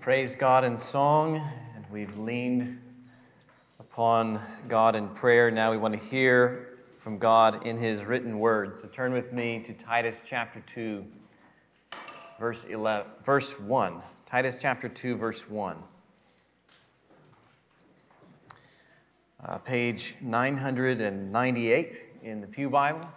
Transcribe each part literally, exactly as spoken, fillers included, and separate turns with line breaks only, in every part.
praised God in song, and we've leaned upon God in prayer. Now we want to hear from God in His written word. So turn with me to Titus chapter two, verse eleven, verse one. Titus chapter two, verse one. Uh, page nine hundred ninety-eight in the Pew Bible.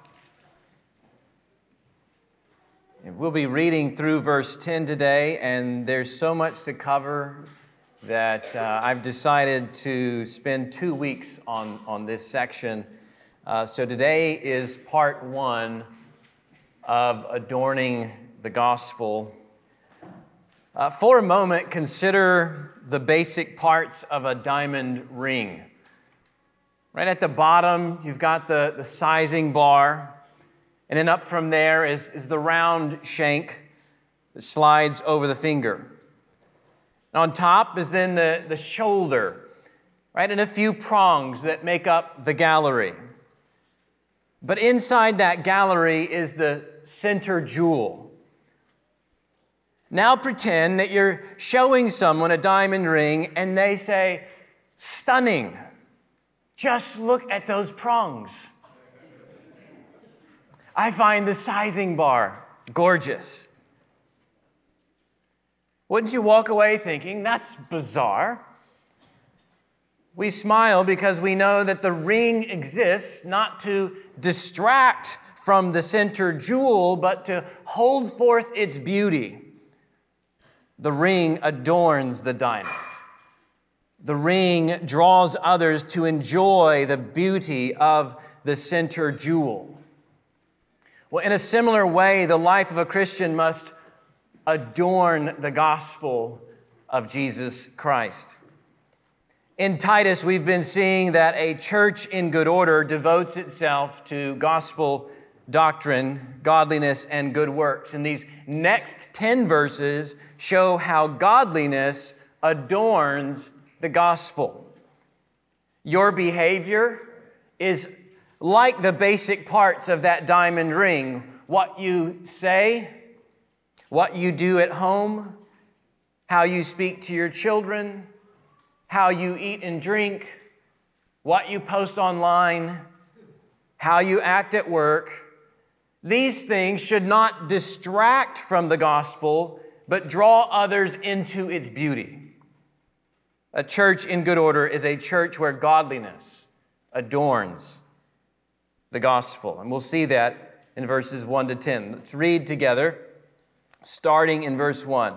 And we'll be reading through verse ten today, and there's so much to cover that uh, I've decided to spend two weeks on, on this section. Uh, so today is part one of adorning the gospel. Uh, for a moment, consider the basic parts of a diamond ring. Right at the bottom, you've got the, the sizing bar. And then up from there is, is the round shank that slides over the finger. And on top is then the, the shoulder, right? And a few prongs that make up the gallery. But inside that gallery is the center jewel. Now pretend that you're showing someone a diamond ring and they say, "Stunning. Just look at those prongs. I find the sizing bar gorgeous." Wouldn't you walk away thinking, "That's bizarre"? We smile because we know that the ring exists not to distract from the center jewel, but to hold forth its beauty. The ring adorns the diamond. The ring draws others to enjoy the beauty of the center jewel. Well, in a similar way, the life of a Christian must adorn the gospel of Jesus Christ. In Titus, we've been seeing that a church in good order devotes itself to gospel doctrine, godliness, and good works. And these next ten verses show how godliness adorns the gospel. Your behavior is like the basic parts of that diamond ring. What you say, what you do at home, how you speak to your children, how you eat and drink, what you post online, how you act at work. These things should not distract from the gospel, but draw others into its beauty. A church in good order is a church where godliness adorns the gospel. And we'll see that in verses one to ten. Let's read together, starting in verse one.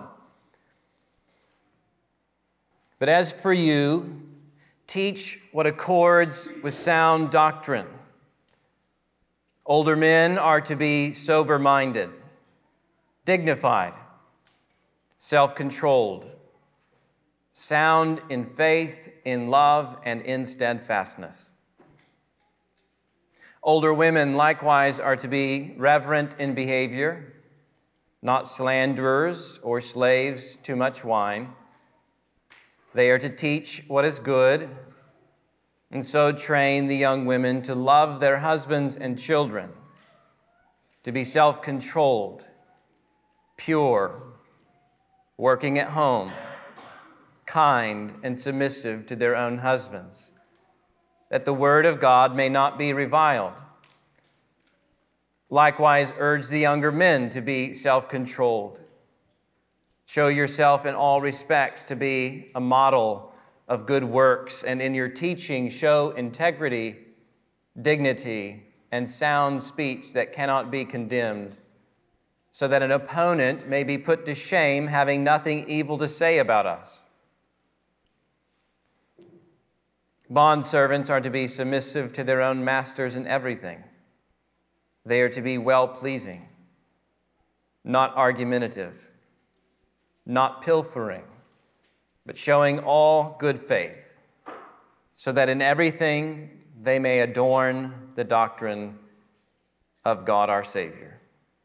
"But as for you, teach what accords with sound doctrine. Older men are to be sober-minded, dignified, self-controlled, sound in faith, in love, and in steadfastness. Older women likewise are to be reverent in behavior, not slanderers or slaves to much wine. They are to teach what is good, and so train the young women to love their husbands and children, to be self-controlled, pure, working at home, kind and submissive to their own husbands, that the word of God may not be reviled. Likewise, urge the younger men to be self-controlled. Show yourself in all respects to be a model of good works, and in your teaching show integrity, dignity, and sound speech that cannot be condemned, so that an opponent may be put to shame, having nothing evil to say about us. Bondservants are to be submissive to their own masters in everything. They are to be well-pleasing, not argumentative, not pilfering, but showing all good faith, so that in everything they may adorn the doctrine of God our Savior."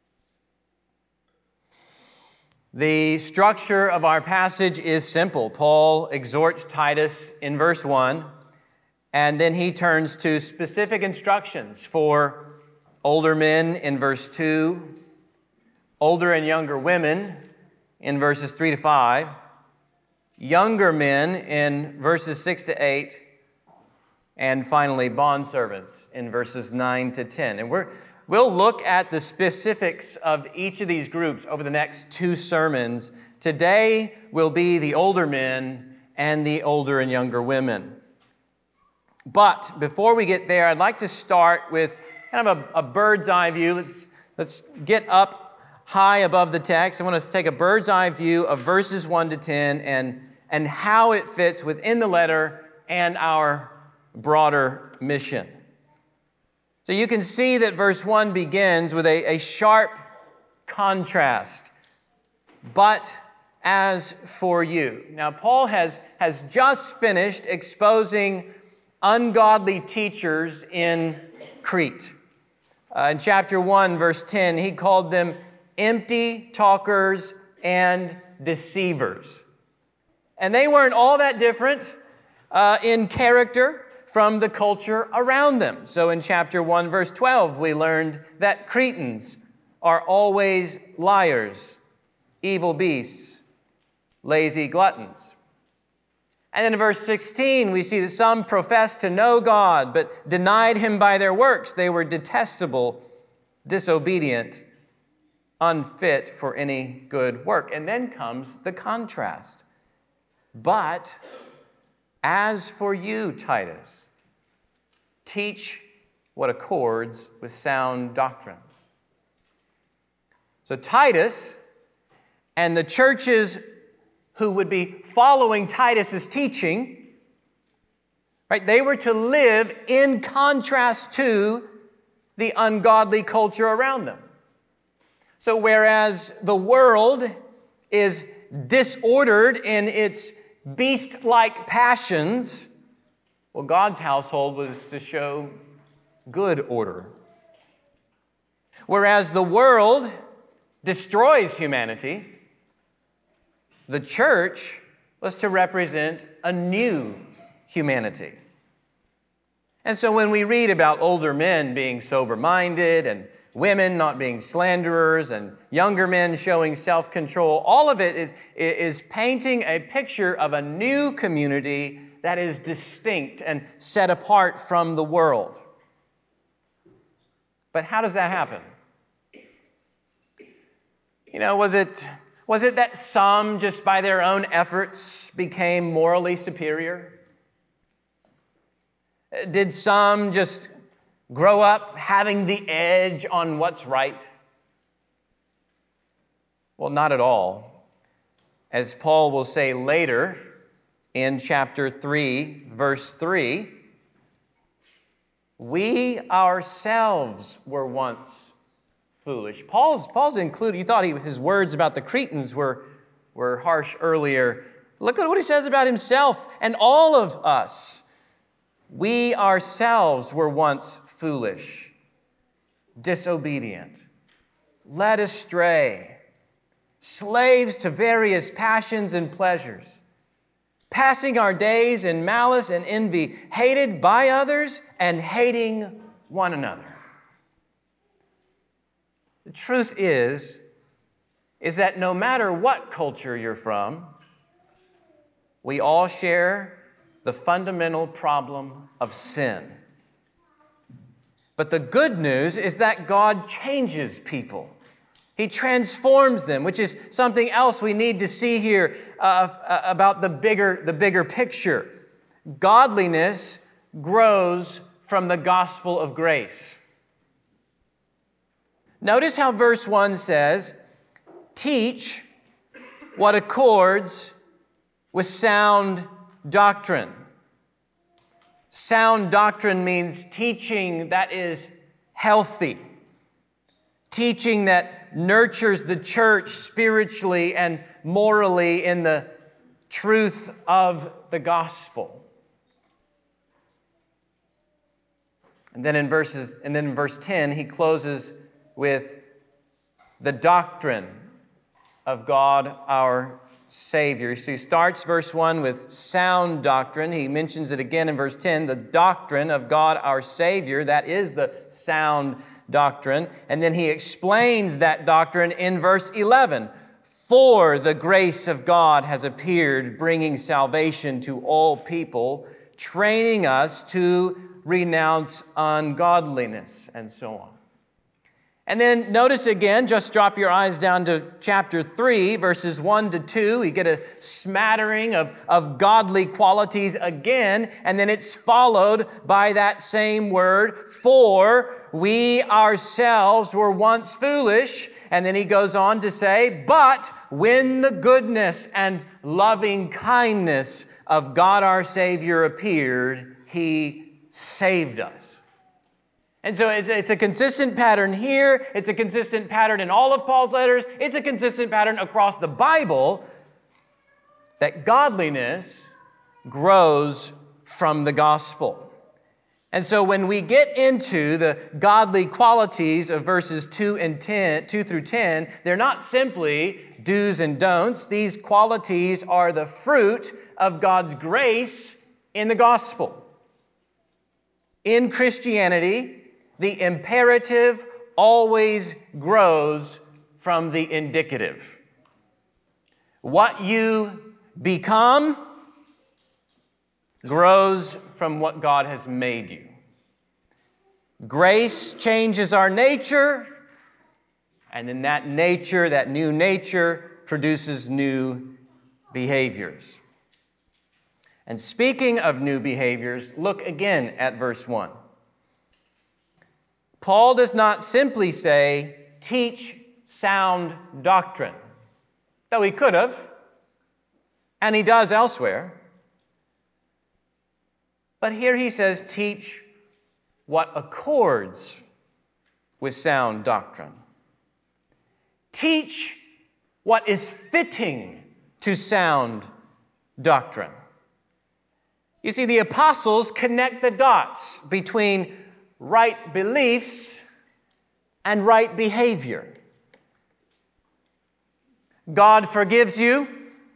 The structure of our passage is simple. Paul exhorts Titus in verse one, and then he turns to specific instructions for older men in verse two, older and younger women in verses three to five, younger men in verses six to eight, and finally bondservants in verses nine to ten. And we're, we'll look at the specifics of each of these groups over the next two sermons. Today will be the older men and the older and younger women. But before we get there, I'd like to start with kind of a, a bird's eye view. Let's, let's get up high above the text. I want us to take a bird's eye view of verses one to ten and, and how it fits within the letter and our broader mission. So you can see that verse one begins with a, a sharp contrast. But as for you. Now, Paul has, has just finished exposing ungodly teachers in Crete. Uh, in chapter one, verse ten, he called them empty talkers and deceivers. And they weren't all that different uh, in character from the culture around them. So in chapter one, verse twelve, we learned that Cretans are always liars, evil beasts, lazy gluttons. And then in verse sixteen, we see that some professed to know God, but denied him by their works. They were detestable, disobedient, unfit for any good work. And then comes the contrast. But as for you, Titus, teach what accords with sound doctrine. So Titus and the churches who would be following Titus's teaching, right? They were to live in contrast to the ungodly culture around them. So whereas the world is disordered in its beast-like passions, well, God's household was to show good order. Whereas the world destroys humanity, the church was to represent a new humanity. And so when we read about older men being sober-minded and women not being slanderers and younger men showing self-control, all of it is, is painting a picture of a new community that is distinct and set apart from the world. But how does that happen? You know, was it... Was it that some, just by their own efforts, became morally superior? Did some just grow up having the edge on what's right? Well, not at all. As Paul will say later in chapter three, verse three, we ourselves were once foolish. Paul's, Paul's included, you thought he, his words about the Cretans were, were harsh earlier. Look at what he says about himself and all of us. We ourselves were once foolish, disobedient, led astray, slaves to various passions and pleasures, passing our days in malice and envy, hated by others and hating one another. The truth is, is that no matter what culture you're from, we all share the fundamental problem of sin. But the good news is that God changes people. He transforms them, which is something else we need to see here uh, about the bigger, the bigger picture. Godliness grows from the gospel of grace. Notice how verse one says, teach what accords with sound doctrine. Sound doctrine means teaching that is healthy, teaching that nurtures the church spiritually and morally in the truth of the gospel. And then in verses, and then in verse ten, he closes with the doctrine of God our Savior. So he starts verse one with sound doctrine. He mentions it again in verse ten, the doctrine of God our Savior. That is the sound doctrine. And then he explains that doctrine in verse eleven. For the grace of God has appeared, bringing salvation to all people, training us to renounce ungodliness, and so on. And then notice again, just drop your eyes down to chapter three, verses one to two. You get a smattering of, of godly qualities again, and then it's followed by that same word, for we ourselves were once foolish. And then he goes on to say, but when the goodness and loving kindness of God our Savior appeared, he saved us. And so it's, it's a consistent pattern here. It's a consistent pattern in all of Paul's letters. It's a consistent pattern across the Bible that godliness grows from the gospel. And so when we get into the godly qualities of verses two and ten, two through ten, they're not simply do's and don'ts. These qualities are the fruit of God's grace in the gospel. In Christianity, the imperative always grows from the indicative. What you become grows from what God has made you. Grace changes our nature, and in that nature, that new nature produces new behaviors. And speaking of new behaviors, look again at verse one. Paul does not simply say, teach sound doctrine, though he could have, and he does elsewhere. But here he says, teach what accords with sound doctrine. Teach what is fitting to sound doctrine. You see, the apostles connect the dots between right beliefs and right behavior. God forgives you,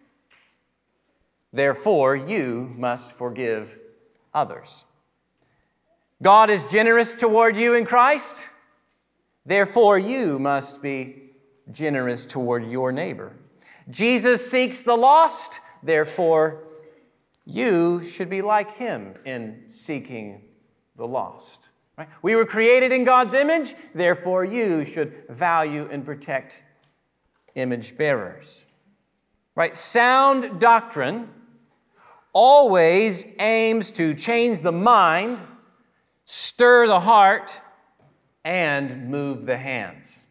therefore you must forgive others. God is generous toward you in Christ, therefore you must be generous toward your neighbor. Jesus seeks the lost, therefore you should be like him in seeking the lost. Right? We were created in God's image, therefore you should value and protect image bearers. Right? Sound doctrine always aims to change the mind, stir the heart, and move the hands.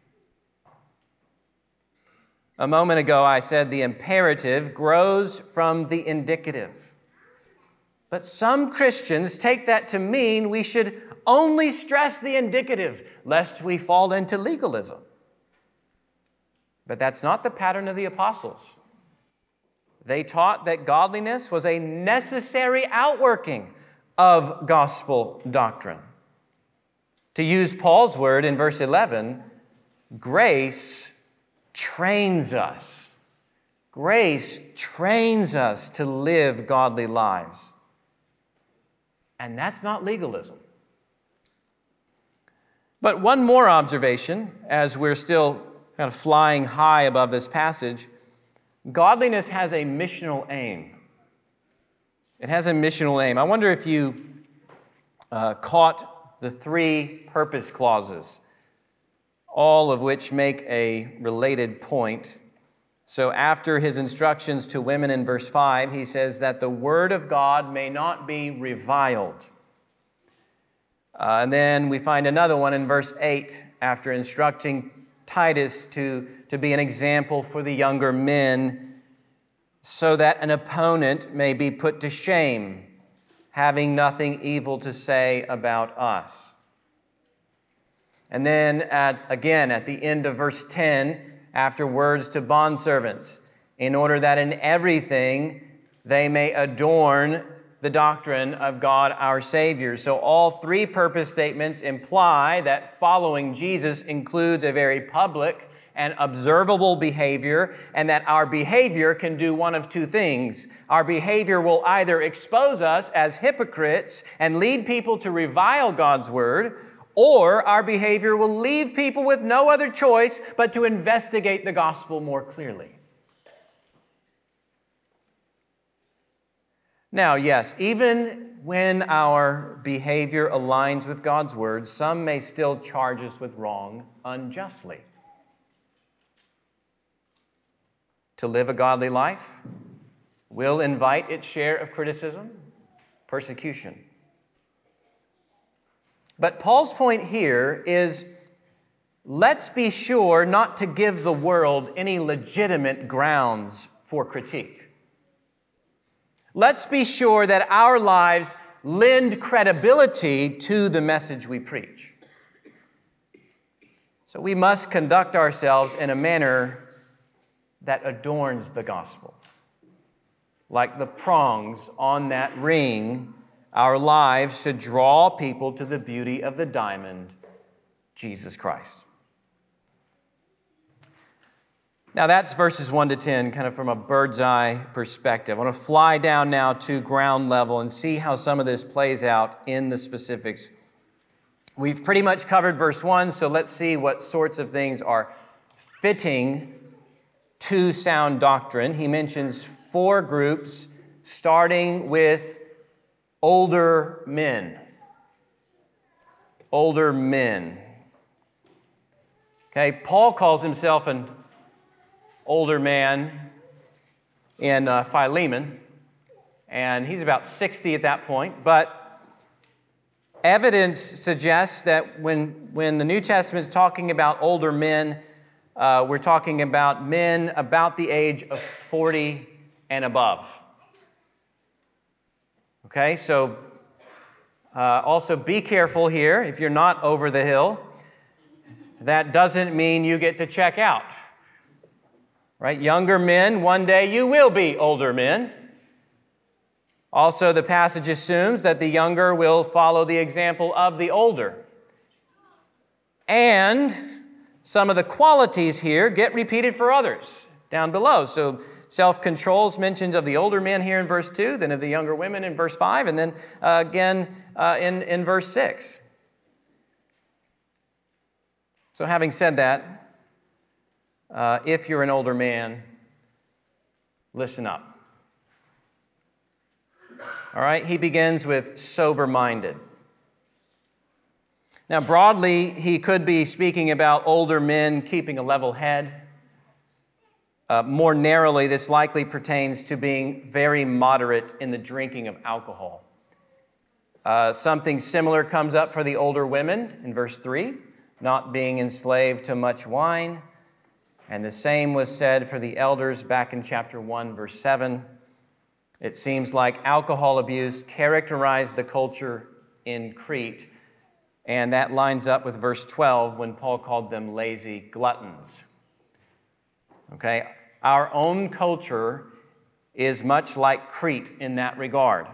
A moment ago I said the imperative grows from the indicative. But some Christians take that to mean we should only stress the indicative, lest we fall into legalism. But that's not the pattern of the apostles. They taught that godliness was a necessary outworking of gospel doctrine. To use Paul's word in verse eleven, grace trains us. Grace trains us to live godly lives. And that's not legalism. But one more observation, as we're still kind of flying high above this passage. Godliness has a missional aim. It has a missional aim. I wonder if you uh, caught the three purpose clauses, all of which make a related point. So after his instructions to women in verse five, he says that the word of God may not be reviled. Uh, and then we find another one in verse eight, after instructing Titus to, to be an example for the younger men, so that an opponent may be put to shame, having nothing evil to say about us. And then at, again at the end of verse ten, after words to bondservants, in order that in everything they may adorn the doctrine of God our Savior. So all three purpose statements imply that following Jesus includes a very public and observable behavior, and that our behavior can do one of two things. Our behavior will either expose us as hypocrites and lead people to revile God's word, or our behavior will leave people with no other choice but to investigate the gospel more clearly. Now, yes, even when our behavior aligns with God's word, some may still charge us with wrong unjustly. To live a godly life will invite its share of criticism, persecution. But Paul's point here is, let's be sure not to give the world any legitimate grounds for critique. Let's be sure that our lives lend credibility to the message we preach. So we must conduct ourselves in a manner that adorns the gospel. Like the prongs on that ring, our lives should draw people to the beauty of the diamond, Jesus Christ. Now that's verses one to ten, kind of from a bird's eye perspective. I want to fly down now to ground level and see how some of this plays out in the specifics. We've pretty much covered verse one, so let's see what sorts of things are fitting to sound doctrine. He mentions four groups, starting with older men. Older men. Okay, Paul calls himself an older man in uh, Philemon, and he's about sixty at that point, but evidence suggests that when, when the New Testament is talking about older men, uh, we're talking about men about the age of forty and above. Okay, so uh, also be careful here if you're not over the hill. That doesn't mean you get to check out. Right? Younger men, one day you will be older men. Also, the passage assumes that the younger will follow the example of the older. And some of the qualities here get repeated for others down below. So self-control is mentioned of the older men here in verse two, then of the younger women in verse five, and then uh, again uh, in, in verse six. So having said that, Uh, if you're an older man, listen up. All right, he begins with sober-minded. Now, broadly, he could be speaking about older men keeping a level head. Uh, more narrowly, this likely pertains to being very moderate in the drinking of alcohol. Uh, something similar comes up for the older women in verse three, not being enslaved to much wine. And the same was said for the elders back in chapter one, verse seven. It seems like alcohol abuse characterized the culture in Crete, and that lines up with verse twelve when Paul called them lazy gluttons. Okay, our own culture is much like Crete in that regard.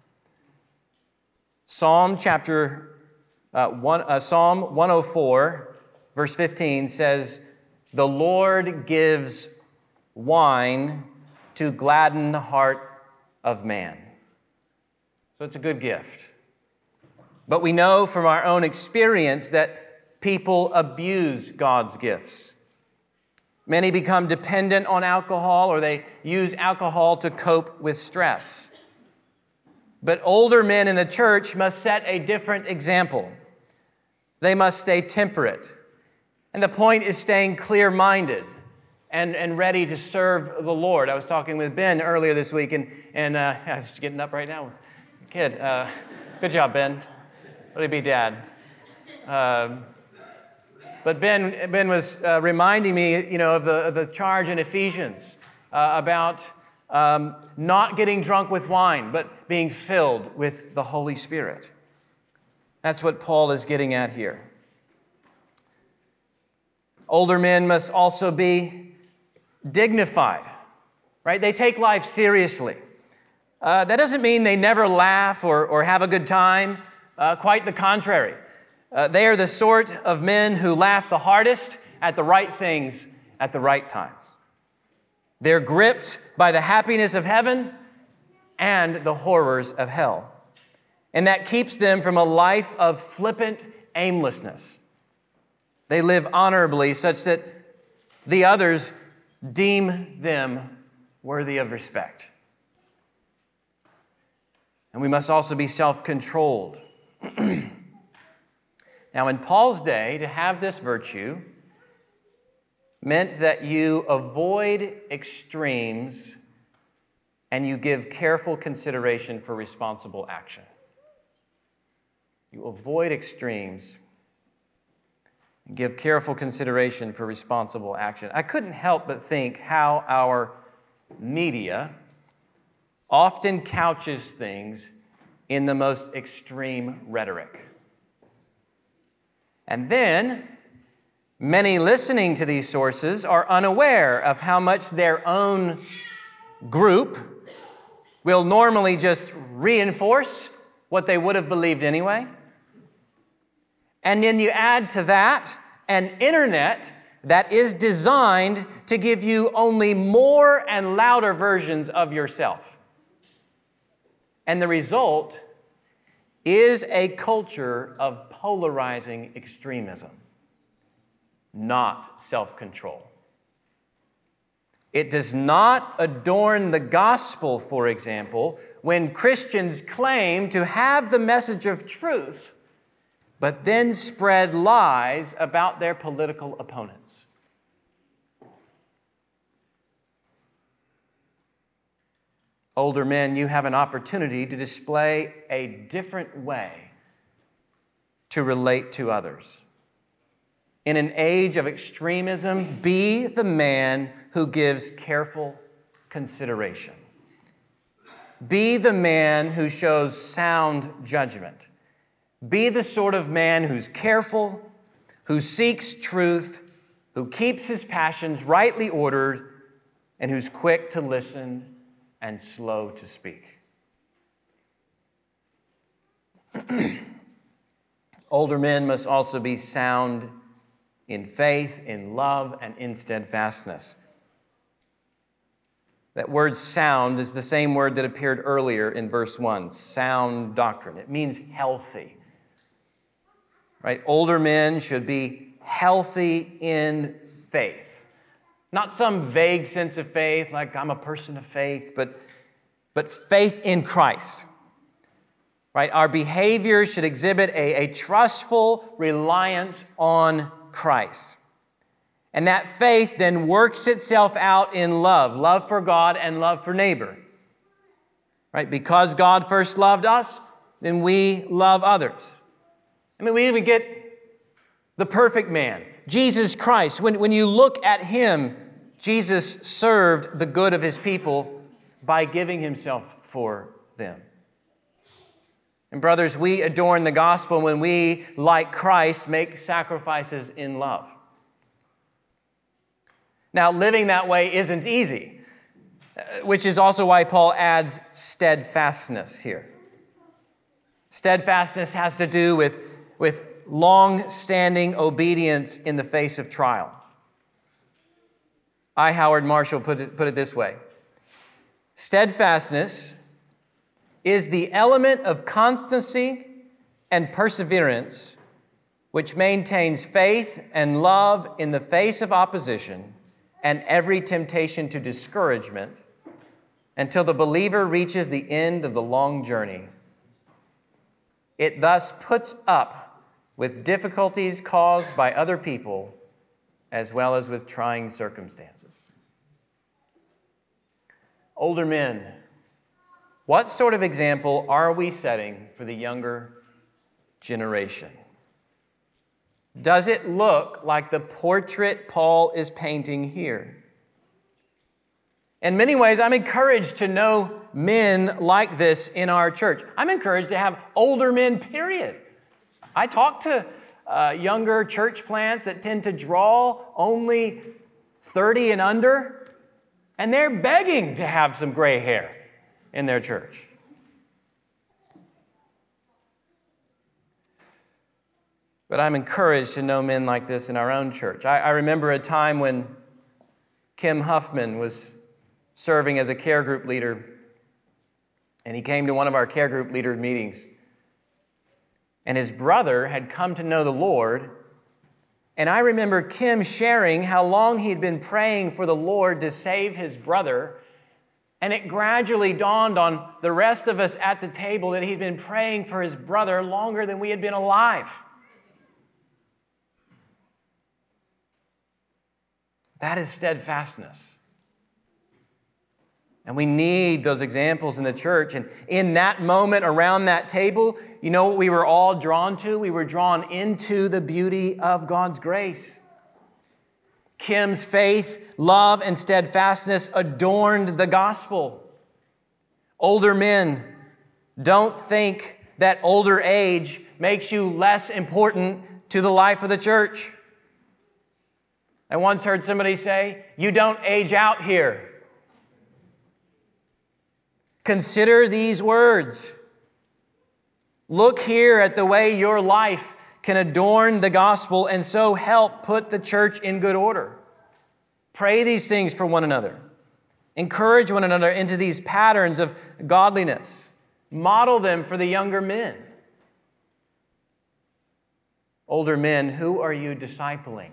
Psalm chapter uh, one, uh, Psalm one oh four, verse fifteen says, "The Lord gives wine to gladden the heart of man." So it's a good gift. But we know from our own experience that people abuse God's gifts. Many become dependent on alcohol, or they use alcohol to cope with stress. But older men in the church must set a different example. They must stay temperate. And the point is staying clear-minded and, and ready to serve the Lord. I was talking with Ben earlier this week, and, and uh, I was just getting up right now with a kid. Uh, good job, Ben. Let me be dad. Uh, but Ben, Ben was uh, reminding me, you know, of the, of the charge in Ephesians uh, about um, not getting drunk with wine, but being filled with the Holy Spirit. That's what Paul is getting at here. Older men must also be dignified, right? They take life seriously. Uh, that doesn't mean they never laugh or, or have a good time. Uh, quite the contrary. Uh, they are the sort of men who laugh the hardest at the right things at the right times. They're gripped by the happiness of heaven and the horrors of hell. And that keeps them from a life of flippant aimlessness. They live honorably such that the others deem them worthy of respect. And we must also be self-controlled. Now, in Paul's day, to have this virtue meant that you avoid extremes and you give careful consideration for responsible action. You avoid extremes and give careful consideration for responsible action. I couldn't help but think how our media often couches things in the most extreme rhetoric. And then, many listening to these sources are unaware of how much their own group will normally just reinforce what they would have believed anyway. And then you add to that an internet that is designed to give you only more and louder versions of yourself. And the result is a culture of polarizing extremism, not self-control. It does not adorn the gospel, for example, when Christians claim to have the message of truth, but then spread lies about their political opponents. Older men, you have an opportunity to display a different way to relate to others. In an age of extremism, be the man who gives careful consideration. Be the man who shows sound judgment. Be the sort of man who's careful, who seeks truth, who keeps his passions rightly ordered, and who's quick to listen and slow to speak. Older men must also be sound in faith, in love, and in steadfastness. That word sound is the same word that appeared earlier in verse one, sound doctrine. It means healthy. Right? Older men should be healthy in faith. Not some vague sense of faith, like I'm a person of faith, but, but faith in Christ. Right? Our behavior should exhibit a, a trustful reliance on Christ. And that faith then works itself out in love, love for God and love for neighbor. Right? Because God first loved us, then we love others. I mean, we even get the perfect man, Jesus Christ. When, when you look at him, Jesus served the good of his people by giving himself for them. And brothers, we adorn the gospel when we, like Christ, make sacrifices in love. Now, living that way isn't easy, which is also why Paul adds steadfastness here. Steadfastness has to do with, with long-standing obedience in the face of trial. I, Howard Marshall, put it, put it this way. Steadfastness is the element of constancy and perseverance which maintains faith and love in the face of opposition and every temptation to discouragement until the believer reaches the end of the long journey. It thus puts up with difficulties caused by other people as well as with trying circumstances. Older men, what sort of example are we setting for the younger generation? Does it look like the portrait Paul is painting here? In many ways, I'm encouraged to know men like this in our church. I'm encouraged to have older men, period. I talk to uh, younger church plants that tend to draw only thirty and under, and they're begging to have some gray hair in their church. But I'm encouraged to know men like this in our own church. I, I remember a time when Kim Huffman was serving as a care group leader, and he came to one of our care group leader meetings. And his brother had come to know the Lord. And I remember Kim sharing how long he'd been praying for the Lord to save his brother. And it gradually dawned on the rest of us at the table that he'd been praying for his brother longer than we had been alive. That is steadfastness. And we need those examples in the church. And in that moment around that table, you know what we were all drawn to? We were drawn into the beauty of God's grace. Kim's faith, love, and steadfastness adorned the gospel. Older men, don't think that older age makes you less important to the life of the church. I once heard somebody say, "You don't age out here." Consider these words. Look here at the way your life can adorn the gospel and so help put the church in good order. Pray these things for one another. Encourage one another into these patterns of godliness. Model them for the younger men. Older men, who are you discipling?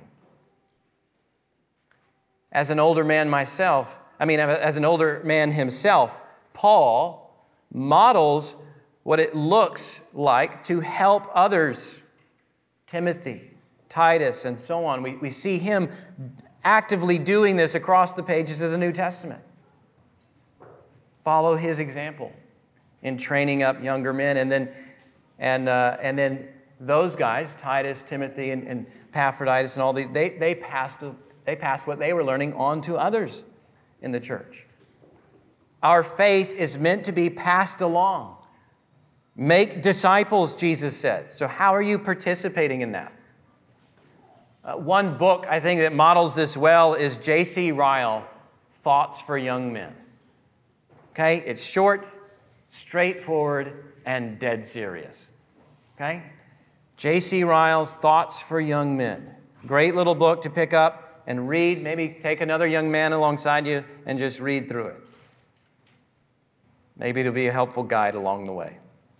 As an older man myself, I mean, as an older man himself, Paul models what it looks like to help others. Timothy, Titus, and so on. We, we see him actively doing this across the pages of the New Testament. Follow his example in training up younger men. And then, and, uh, and then those guys, Titus, Timothy, and, and Epaphroditus, and all these, they, they, passed, they passed what they were learning on to others in the church. Our faith is meant to be passed along. Make disciples, Jesus said. So how are you participating in that? Uh, one book, I think, that models this well is J C Ryle, Thoughts for Young Men. Okay? It's short, straightforward, and dead serious. Okay? J C Ryle's Thoughts for Young Men. Great little book to pick up and read. Maybe take another young man alongside you and just read through it. Maybe it'll be a helpful guide along the way.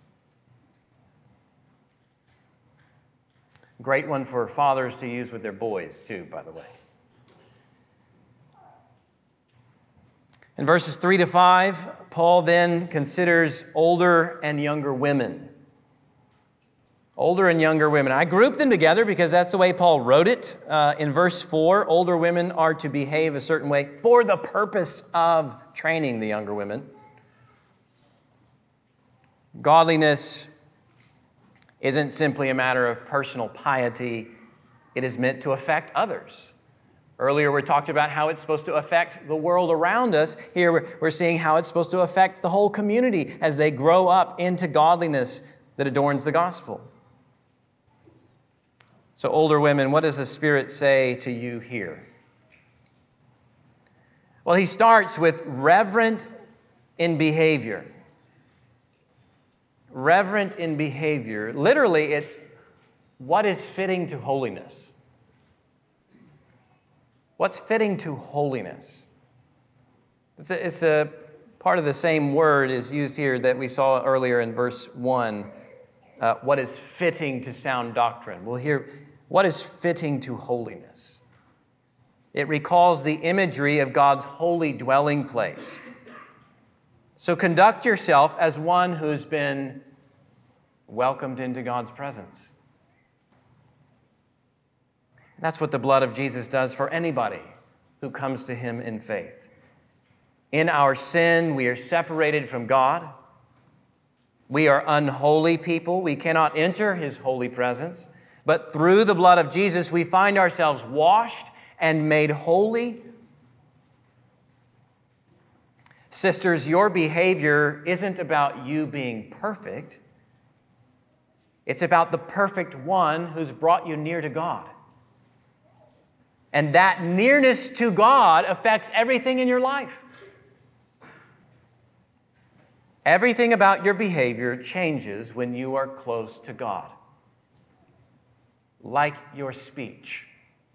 Great one for fathers to use with their boys, too, by the way. In verses three to five, Paul then considers older and younger women. Older and younger women. I grouped them together because that's the way Paul wrote it. Uh, in verse four, older women are to behave a certain way for the purpose of training the younger women. Godliness isn't simply a matter of personal piety. It is meant to affect others. Earlier, we talked about how it's supposed to affect the world around us. Here, we're, we're seeing how it's supposed to affect the whole community as they grow up into godliness that adorns the gospel. So, older women, what does the Spirit say to you here? Well, he starts with reverent in behavior. Reverent in behavior. Literally, it's what is fitting to holiness. What's fitting to holiness? It's a, it's a part of the same word is used here that we saw earlier in verse one. Uh, what is fitting to sound doctrine? Well, here, what is fitting to holiness? It recalls the imagery of God's holy dwelling place. So conduct yourself as one who's been welcomed into God's presence. That's what the blood of Jesus does for anybody who comes to him in faith. In our sin, we are separated from God. We are unholy people. We cannot enter his holy presence. But through the blood of Jesus, we find ourselves washed and made holy. Sisters, your behavior isn't about you being perfect. It's about the perfect one who's brought you near to God. And that nearness to God affects everything in your life. Everything about your behavior changes when you are close to God. Like your speech.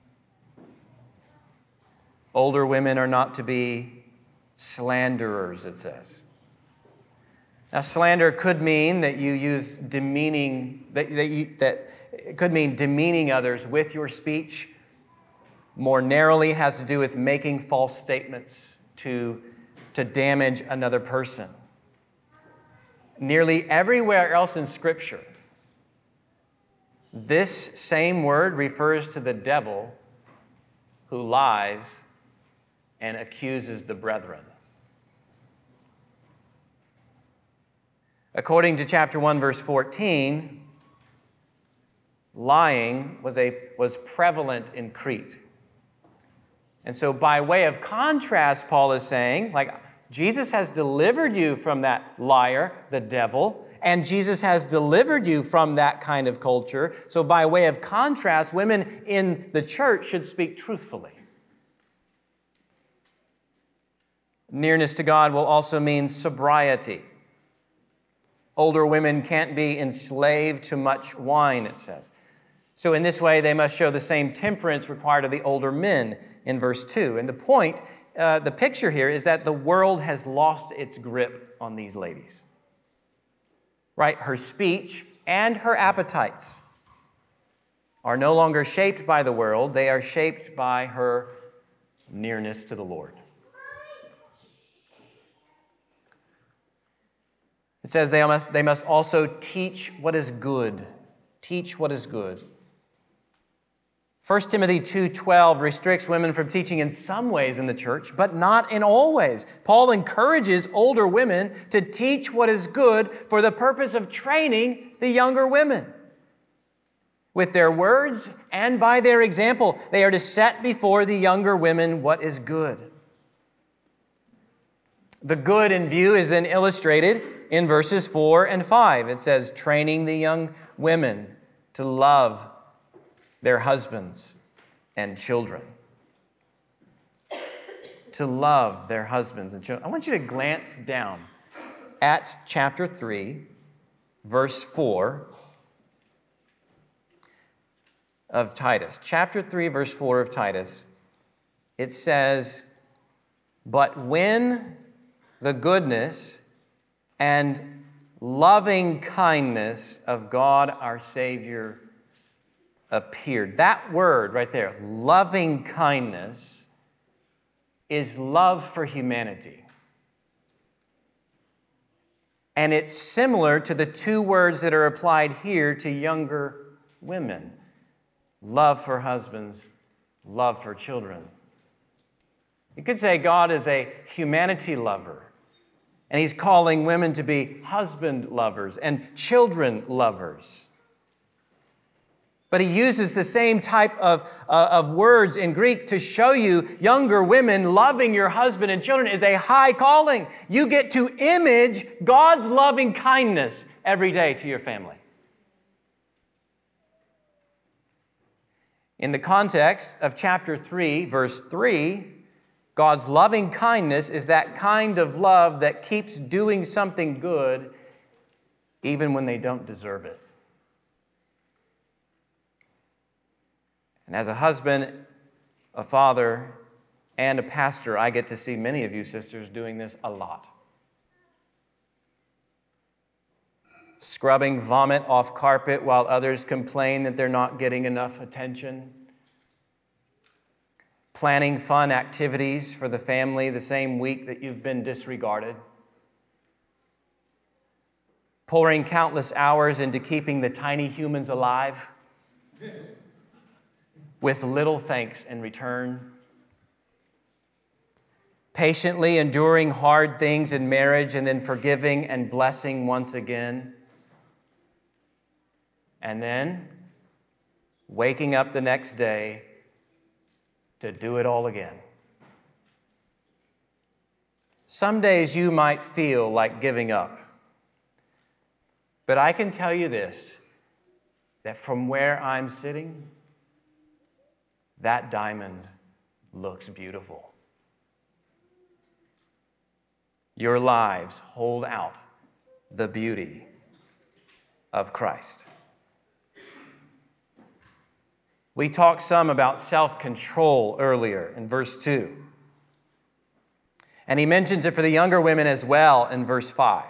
Older women are not to be slanderers, it says. Now, slander could mean that you use demeaning, that, that, you, that it could mean demeaning others with your speech. More narrowly, it has to do with making false statements to to damage another person. Nearly everywhere else in Scripture, this same word refers to the devil who lies and accuses the brethren. According to chapter one, verse fourteen, lying was, a, was prevalent in Crete. And so by way of contrast, Paul is saying, like, Jesus has delivered you from that liar, the devil, and Jesus has delivered you from that kind of culture. So by way of contrast, women in the church should speak truthfully. Nearness to God will also mean sobriety. Older women can't be enslaved to much wine, it says. So in this way, they must show the same temperance required of the older men in verse two. And the point, uh, the picture here is that the world has lost its grip on these ladies. Right? Her speech and her appetites are no longer shaped by the world. They are shaped by her nearness to the Lord. It says they must, they must also teach what is good. Teach what is good. First Timothy two twelve restricts women from teaching in some ways in the church, but not in all ways. Paul encourages older women to teach what is good for the purpose of training the younger women. With their words and by their example, they are to set before the younger women what is good. The good in view is then illustrated in verses four and five. It says, training the young women to love their husbands and children. To love their husbands and children. I want you to glance down at chapter three, verse four of Titus. Chapter three, verse four of Titus. It says, but when the goodness and loving kindness of God our Savior appeared. That word right there, loving kindness, is love for humanity. And it's similar to the two words that are applied here to younger women. Love for husbands, love for children. You could say God is a humanity lover. And he's calling women to be husband lovers and children lovers. But he uses the same type of, uh, of words in Greek to show you younger women loving your husband and children is a high calling. You get to image God's loving kindness every day to your family. In the context of chapter three, verse three, God's loving kindness is that kind of love that keeps doing something good even when they don't deserve it. And as a husband, a father, and a pastor, I get to see many of you sisters doing this a lot. Scrubbing vomit off carpet while others complain that they're not getting enough attention. Planning fun activities for the family the same week that you've been disregarded. Pouring countless hours into keeping the tiny humans alive with little thanks in return. Patiently enduring hard things in marriage and then forgiving and blessing once again. And then waking up the next day to do it all again. Some days you might feel like giving up. But I can tell you this, that from where I'm sitting, that diamond looks beautiful. Your lives hold out the beauty of Christ. We talked some about self-control earlier in verse two. And he mentions it for the younger women as well in verse five.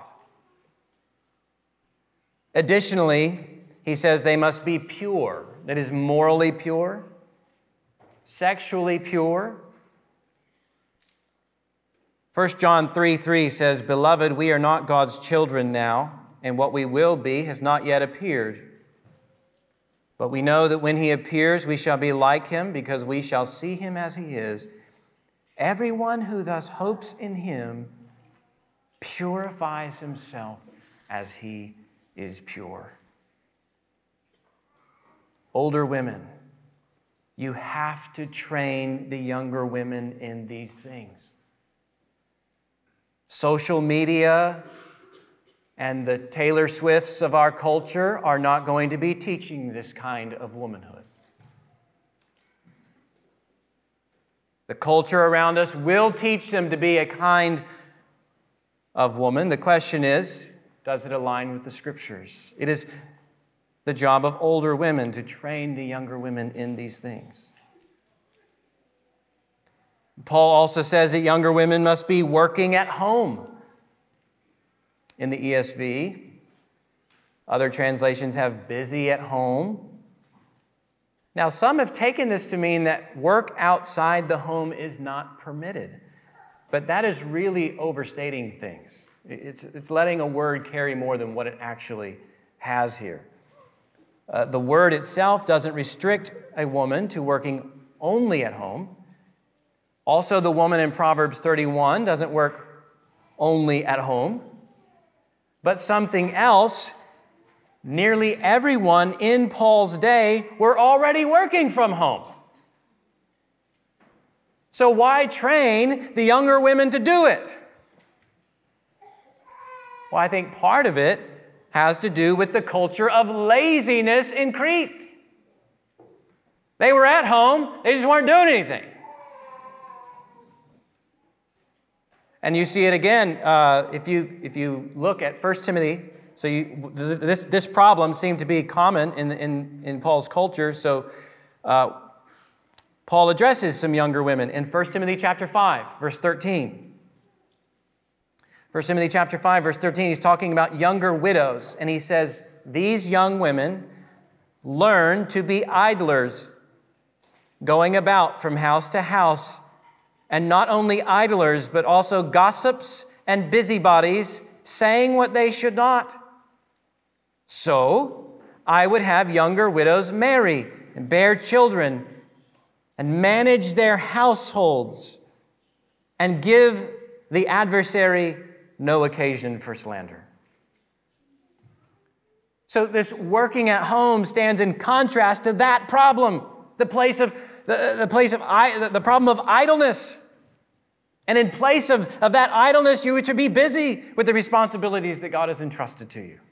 Additionally, he says they must be pure, that is, morally pure, sexually pure, First John three three says, "Beloved, we are not God's children now, and what we will be has not yet appeared. But we know that when he appears, we shall be like him, because we shall see him as he is. Everyone who thus hopes in him purifies himself as he is pure." Older women, you have to train the younger women in these things. Social media and the Taylor Swifts of our culture are not going to be teaching this kind of womanhood. The culture around us will teach them to be a kind of woman. The question is, does it align with the Scriptures? It is the job of older women to train the younger women in these things. Paul also says that younger women must be working at home. In the E S V, other translations have busy at home. Now, some have taken this to mean that work outside the home is not permitted. But that is really overstating things. It's, it's letting a word carry more than what it actually has here. Uh, the word itself doesn't restrict a woman to working only at home. Also, the woman in Proverbs thirty-one doesn't work only at home. But something else, nearly everyone in Paul's day were already working from home. So why train the younger women to do it? Well, I think part of it has to do with the culture of laziness in Crete. They were at home, they just weren't doing anything. And you see it again uh, if you if you look at First Timothy. So you, this this problem seemed to be common in in in Paul's culture. So uh, Paul addresses some younger women in First Timothy chapter five, verse thirteen. First Timothy chapter five, verse thirteen. He's talking about younger widows, and he says, "These young women learn to be idlers, going about from house to house. And not only idlers, but also gossips and busybodies, saying what they should not. So I would have younger widows marry and bear children and manage their households and give the adversary no occasion for slander." So this working at home stands in contrast to that problem, the place of The, the place of the problem of idleness. And in place of, of that idleness, you should be busy with the responsibilities that God has entrusted to you.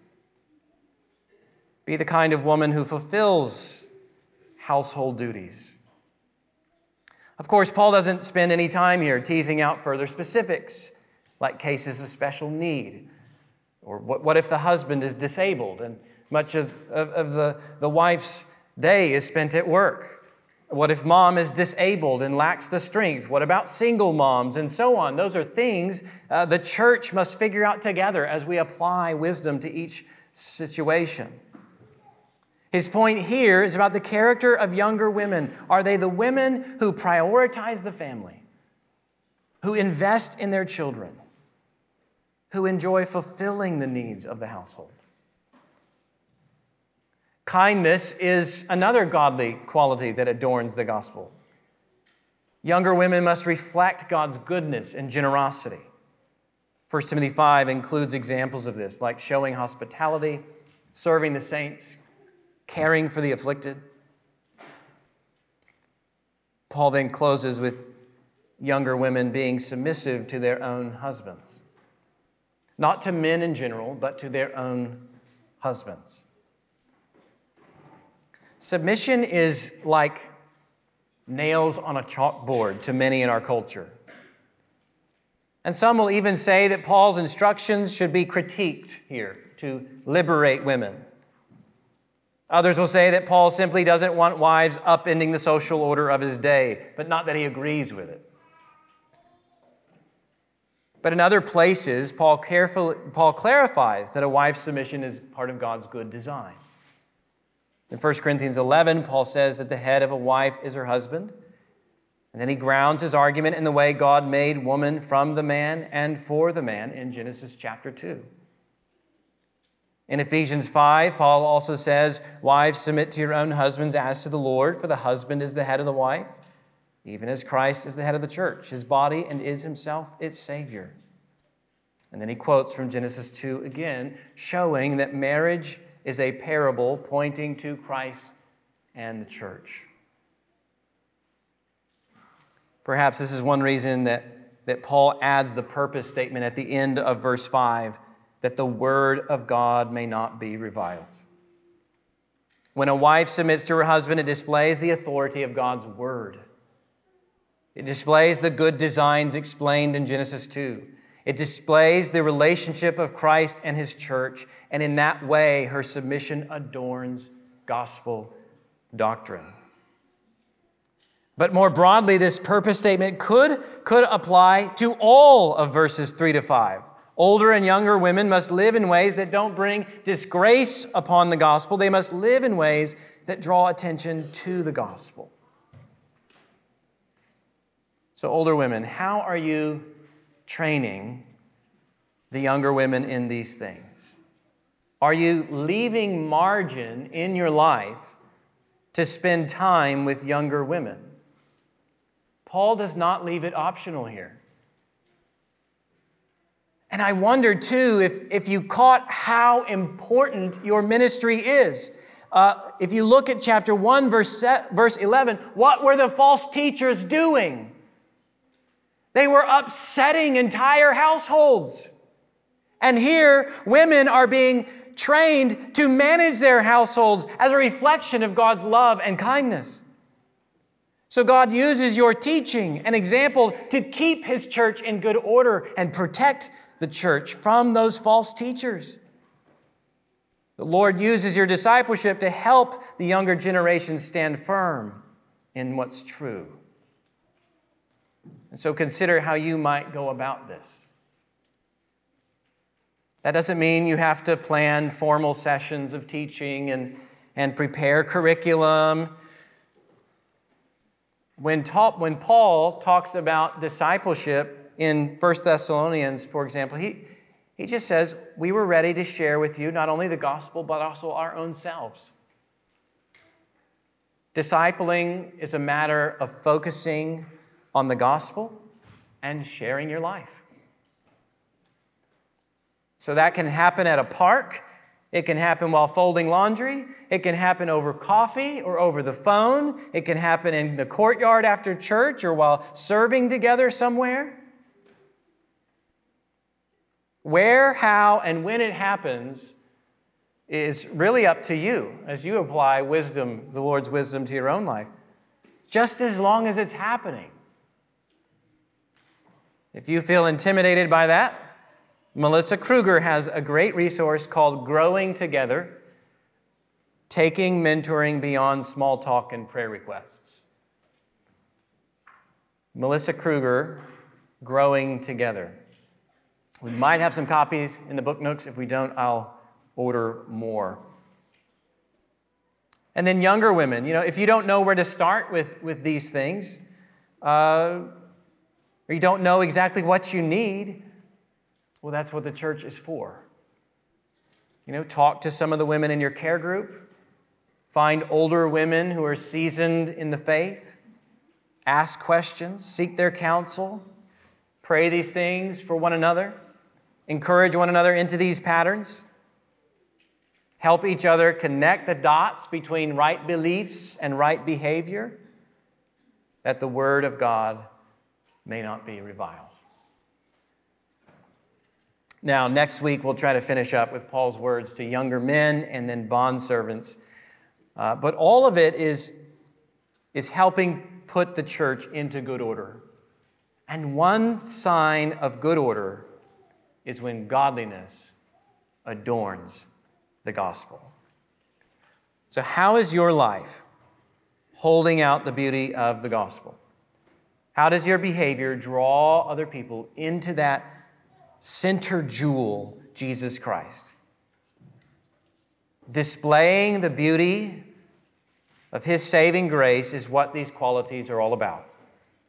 Be the kind of woman who fulfills household duties. Of course, Paul doesn't spend any time here teasing out further specifics, like cases of special need. Or what, what if the husband is disabled and much of, of, of the, the wife's day is spent at work? What if mom is disabled and lacks the strength? What about single moms and so on? Those are things uh, the church must figure out together as we apply wisdom to each situation. His point here is about the character of younger women. Are they the women who prioritize the family, who invest in their children, who enjoy fulfilling the needs of the household? Kindness is another godly quality that adorns the gospel. Younger women must reflect God's goodness and generosity. First Timothy five includes examples of this, like showing hospitality, serving the saints, caring for the afflicted. Paul then closes with younger women being submissive to their own husbands. Not to men in general, but to their own husbands. Submission is like nails on a chalkboard to many in our culture. And some will even say that Paul's instructions should be critiqued here to liberate women. Others will say that Paul simply doesn't want wives upending the social order of his day, but not that he agrees with it. But in other places, Paul, carefully, Paul clarifies that a wife's submission is part of God's good design. In First Corinthians eleven, Paul says that the head of a wife is her husband. And then he grounds his argument in the way God made woman from the man and for the man in Genesis chapter two. In Ephesians five, Paul also says, "Wives, submit to your own husbands as to the Lord, for the husband is the head of the wife, even as Christ is the head of the church, his body, and is himself its Savior." And then he quotes from Genesis two again, showing that marriage is a parable pointing to Christ and the church. Perhaps this is one reason that, that Paul adds the purpose statement at the end of verse five, that the word of God may not be reviled. When a wife submits to her husband, it displays the authority of God's word. It displays the good designs explained in Genesis two. It displays the relationship of Christ and his church, and in that way, her submission adorns gospel doctrine. But more broadly, this purpose statement could, could apply to all of verses three to five. Older and younger women must live in ways that don't bring disgrace upon the gospel. They must live in ways that draw attention to the gospel. So, older women, how are you training the younger women in these things? Are you leaving margin in your life to spend time with younger women? Paul does not leave it optional here. And I wonder, too, if, if you caught how important your ministry is. Uh, if you look at chapter one, verse, verse eleven, what were the false teachers doing? They were upsetting entire households. And here, women are being trained to manage their households as a reflection of God's love and kindness. So God uses your teaching and example to keep his church in good order and protect the church from those false teachers. The Lord uses your discipleship to help the younger generation stand firm in what's true. And so consider how you might go about this. That doesn't mean you have to plan formal sessions of teaching and, and prepare curriculum. When, ta- when Paul talks about discipleship in First Thessalonians, for example, he, he just says, we were ready to share with you not only the gospel, but also our own selves. Discipling is a matter of focusing on the gospel and sharing your life. So that can happen at a park. It can happen while folding laundry. It can happen over coffee or over the phone. It can happen in the courtyard after church or while serving together somewhere. Where, how, and when it happens is really up to you as you apply wisdom, the Lord's wisdom to your own life, just as long as it's happening. If you feel intimidated by that, Melissa Kruger has a great resource called Growing Together, Taking Mentoring Beyond Small Talk and Prayer Requests. Melissa Kruger, Growing Together. We might have some copies in the book nooks. If we don't, I'll order more. And then younger women, you know, if you don't know where to start with, with these things, uh, or you don't know exactly what you need, well, that's what the church is for. You know, talk to some of the women in your care group. Find older women who are seasoned in the faith. Ask questions. Seek their counsel. Pray these things for one another. Encourage one another into these patterns. Help each other connect the dots between right beliefs and right behavior, that the word of God may not be reviled. Now, next week, we'll try to finish up with Paul's words to younger men and then bondservants. Uh, but all of it is, is helping put the church into good order. And one sign of good order is when godliness adorns the gospel. So how is your life holding out the beauty of the gospel? How does your behavior draw other people into that center jewel, Jesus Christ? Displaying the beauty of his saving grace is what these qualities are all about.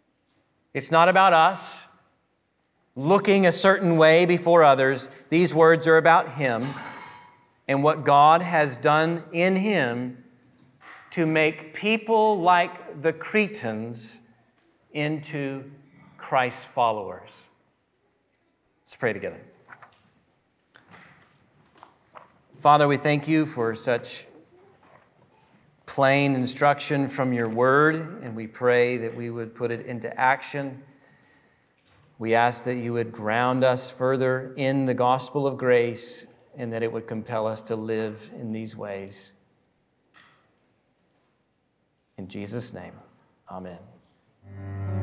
It's not about us looking a certain way before others. These words are about Him and what God has done in Him to make people like the Cretans into Christ's followers. Let's pray together. Father, we thank you for such plain instruction from your word, and we pray that we would put it into action. We ask that you would ground us further in the gospel of grace and that it would compel us to live in these ways. In Jesus' name, amen.